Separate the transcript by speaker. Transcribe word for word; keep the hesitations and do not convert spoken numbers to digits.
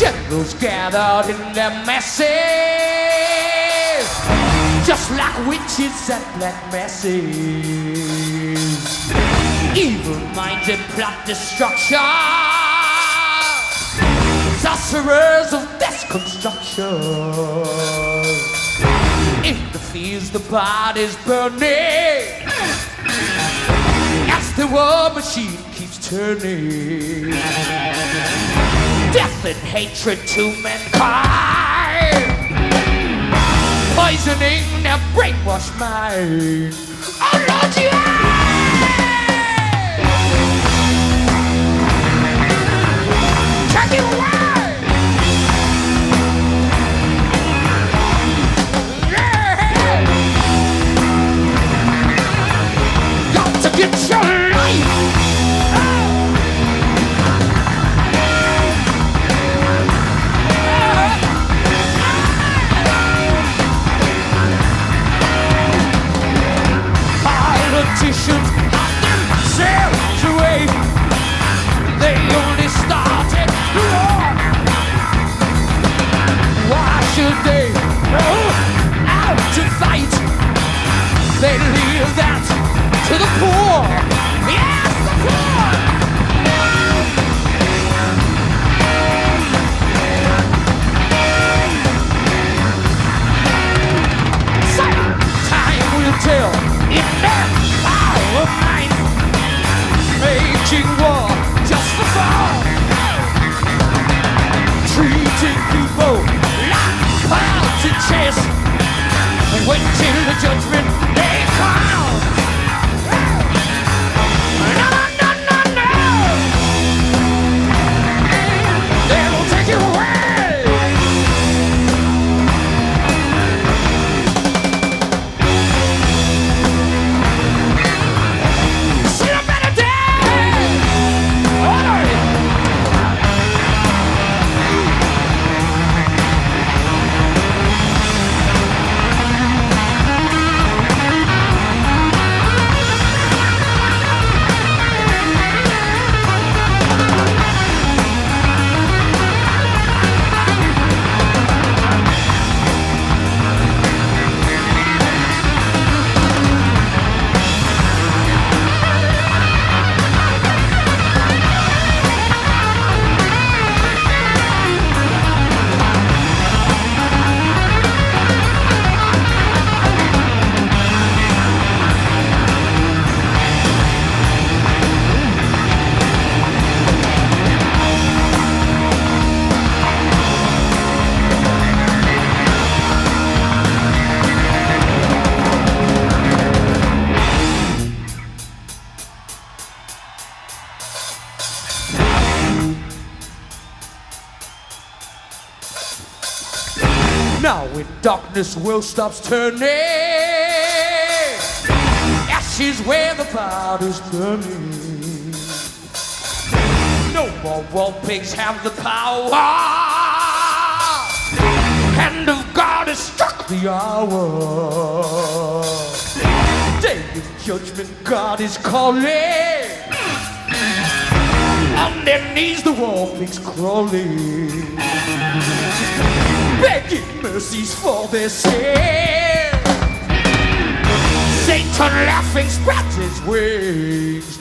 Speaker 1: Generals gathered in their masses, just like witches at black masses. Evil minds and plot destruction, sorcerers of destruction. In the fields the body's burning, as the war machine keeps turning. Death and hatred to mankind, poisoning their brainwashed mind. Oh Lord, yeah! Take it away! Yeah! Got to get your life! Politicians themselves away. They only started the war. Why should they go out to fight? They leave that to the poor. Yes, the poor. So, time will tell if their power of mind, waging war just for fun, treating people like pilots in chess, and wait till the judgment day comes. No, no, no, no, they will take you away. Now when darkness will stops turning, ashes where the body's burning. No more wall pigs have the power. Hand of God has struck the hour. Day of judgment God is calling. On their knees the wall pigs crawling, begging mercies for their sin. Satan laughing spreads his wings.